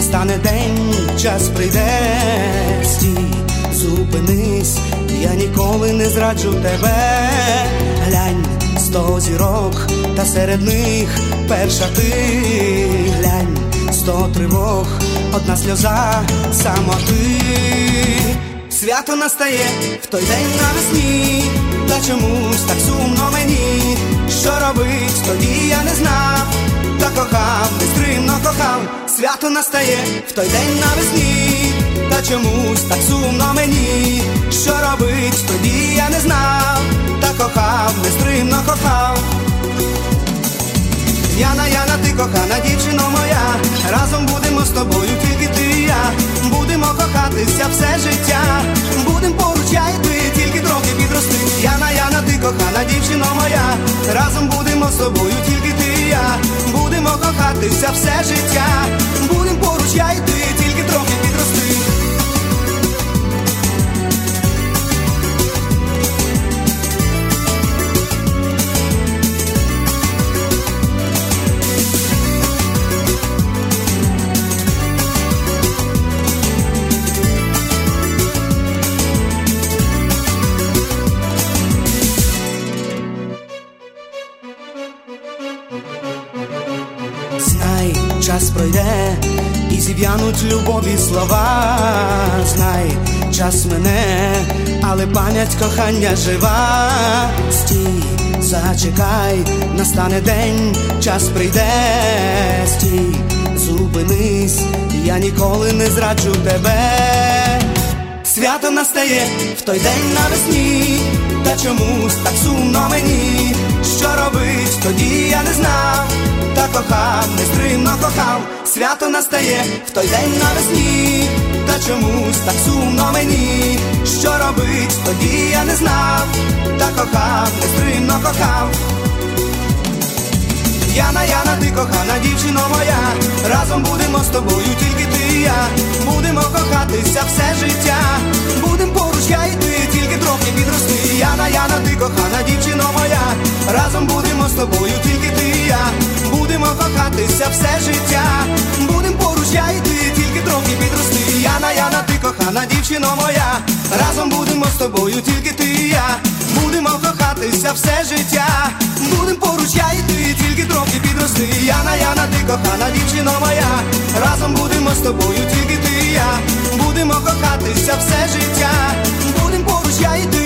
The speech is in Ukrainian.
настане день, час прийде, стій, зупинись, я ніколи не зраджу тебе. Глянь, 100 зірок, та серед них перша ти. Глянь, 100 тривог, одна сльоза, самоти. Свято настає в той день навесні, та чомусь так сумно мені. Що робить, тоді я не знав, та кохав, нестримно кохав. Свято настає в той день навесні, та чомусь так сумно мені. Що робить, тоді я не знав, та кохав, нестримно кохав. Яна, Яна, ти кохана дівчино моя, разом будемо з тобою, тільки ти і я. Будемо кохатися все життя, будем поруч я і ти, тільки трохи підрости. Яна, Яна, ти кохана дівчино моя, разом будемо з тобою, тільки ти і я. Будемо кохатися все життя, будем поруч я і ти, тільки трохи підрости. Знай, час пройде і зів'януть любові слова. Знай, час мине, але пам'ять кохання жива. Стій, зачекай, настане день, час прийде. Стій, зупинись, я ніколи не зраджу тебе. Свято настає в той день навесні, та чомусь так сумно мені. Що робить, тоді я не знав, та кохав, нестримно кохав. Свято настає в той день навесні, та чомусь так сумно мені. Що робить, тоді я не знав, та кохав, нестримно кохав. Яна, Яна, ти кохана дівчино моя, разом будемо з тобою, тільки ти і я. Будемо кохатися все життя, будем поруч я і ти, тільки трохи підрости. Яна, Яна, ти кохана дівчино моя, разом будемо з тобою, тільки ти і я. Будемо кохатися все життя, будем поруч я і ти, тільки трохи підрости. Яна, Яна, ти кохана дівчино моя, разом будемо з тобою, тільки ти і я. Будемо кохатися все життя, будем поруч я і ти, тільки трохи підрости. Яна, Яна, ти кохана дівчино моя, разом будемо з тобою, тільки ти і я. Будемо кохатися все життя, будем поруч я і ти.